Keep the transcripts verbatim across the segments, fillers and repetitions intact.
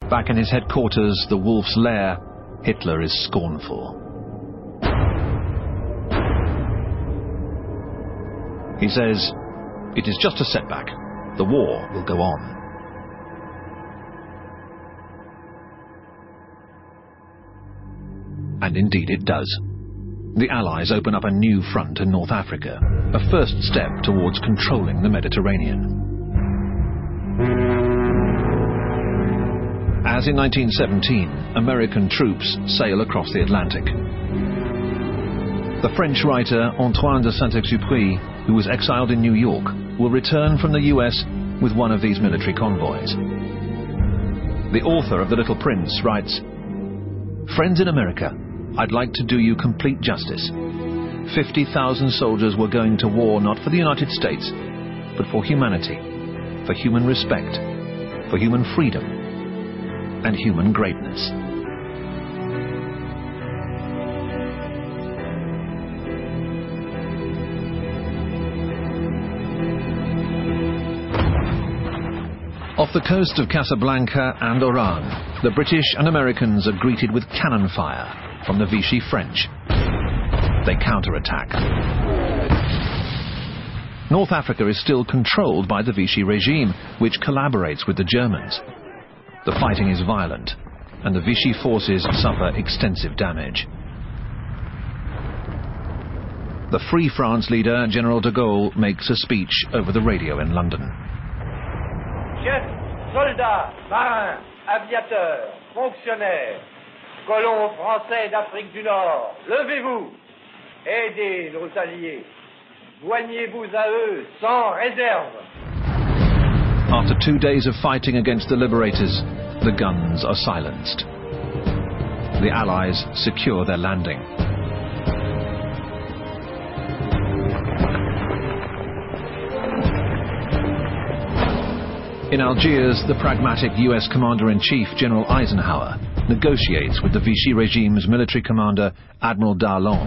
Back in his headquarters, the Wolf's Lair, Hitler is scornful. He says, "It is just a setback. The war will go on." And indeed it does. The Allies open up a new front in North Africa, a first step towards controlling the Mediterranean. As in nineteen seventeen, American troops sail across the Atlantic. The French writer Antoine de Saint-Exupéry, who was exiled in New York, will return from the U S with one of these military convoys. The author of The Little Prince writes, "Friends in America, I'd like to do you complete justice. fifty thousand soldiers were going to war not for the United States, but for humanity, for human respect, for human freedom, and human greatness." Off the coast of Casablanca and Oran, the British and Americans are greeted with cannon fire from the Vichy French. They counterattack. North Africa is still controlled by the Vichy regime, which collaborates with the Germans. The fighting is violent, and the Vichy forces suffer extensive damage. The Free France leader, General de Gaulle, makes a speech over the radio in London. Chefs, soldats, marins, aviateurs, fonctionnaires, colons français d'Afrique du Nord, levez-vous, aidez nos alliés, joignez-vous à eux sans réserve. After two days of fighting against the liberators, the guns are silenced. The Allies secure their landing. In Algiers, the pragmatic U S Commander-in-Chief, General Eisenhower, negotiates with the Vichy regime's military commander, Admiral Darlan.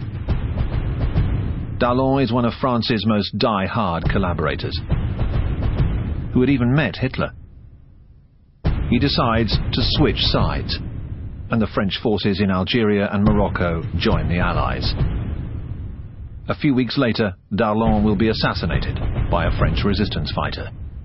Darlan is one of France's most die-hard collaborators, who had even met Hitler. He decides to switch sides, and the French forces in Algeria and Morocco join the Allies. A few weeks later, Darlan will be assassinated by a French resistance fighter.